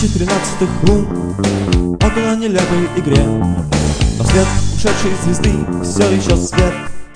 2013 лун около нелепой игре, но свет ушедшей звезды все еще свет.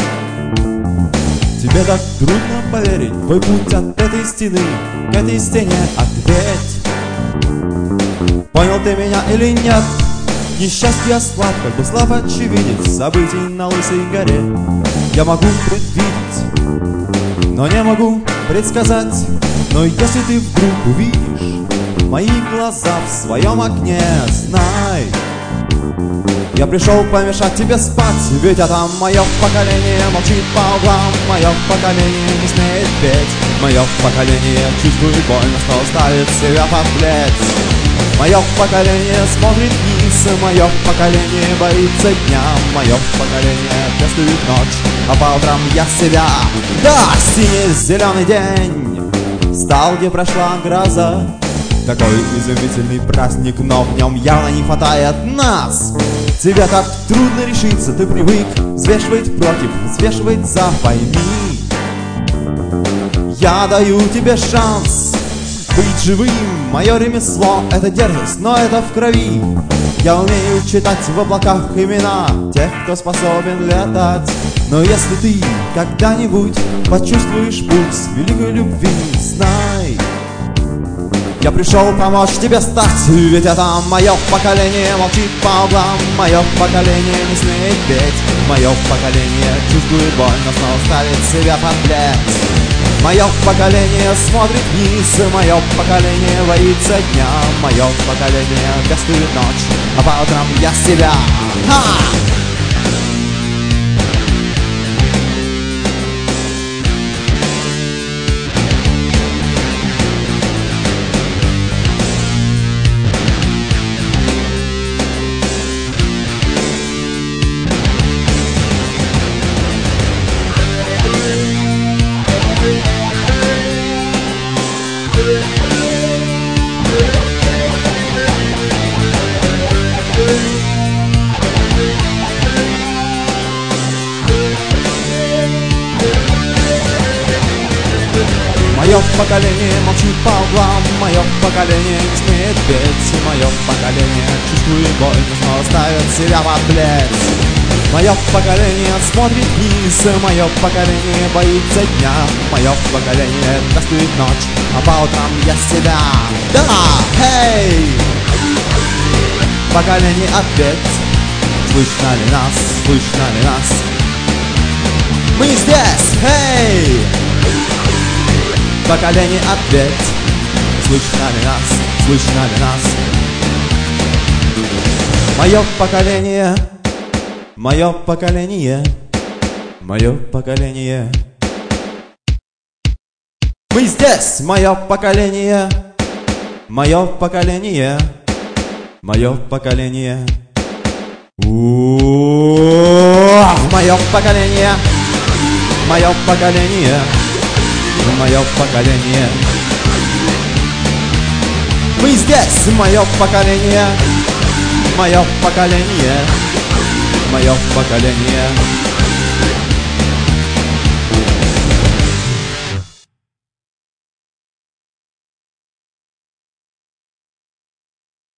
Тебе так трудно поверить, твой путь от этой стены к этой стене. Ответь, понял ты меня или нет? Несчастье слаб, как бы слаб очевидец событий на лысой горе. Я могу предвидеть, но не могу предсказать. Но если ты вдруг увидишь мои глаза в своем окне, знай, я пришел помешать тебе спать. Ведь это мое поколение молчит по углам, мое поколение не смеет петь, мое поколение чувствует больно, что ставит себя под плеть. Мое поколение смотрит вниз, мое поколение боится дня, мое поколение пестует ночь, а по утрам я себя. Да, синий зеленый день стал, где прошла гроза. Такой изумительный праздник, но в нем явно не хватает нас. Тебе так трудно решиться, ты привык взвешивать против, взвешивать за. Пойми, я даю тебе шанс быть живым. Мое ремесло — это дерзость, но это в крови. Я умею читать в облаках имена тех, кто способен летать. Но если ты когда-нибудь почувствуешь пульс великой любви, знай, я пришел помочь тебе стать. Ведь это мое поколение молчит по углам, мое поколение не смеет петь, мое поколение чувствует боль, но снова ставит себя под плеть. Мое поколение смотрит вниз, мое поколение боится дня, мое поколение пестует ночь, а по утрам я себя. Мое поколение молчит по углам, мое поколение не смеет петь, мое поколение чувствует боль, но снова ставит себя под плеть. Мое поколение смотрит вниз, мое поколение боится дня, мое поколение пестует ночь, а по утрам я себя. Да, хей! Поколение ответь, слышно ли нас, слышно ли нас? Мы здесь, хей! Поколение ответь, слышно ли нас, слышно ли нас? Мое поколение, мое поколение, мое поколение. Мы здесь, мое поколение, мое поколение, мое поколение. Мое поколение, мое поколение, мое поколение. Мы здесь, мое поколение, мое поколение, мое поколение.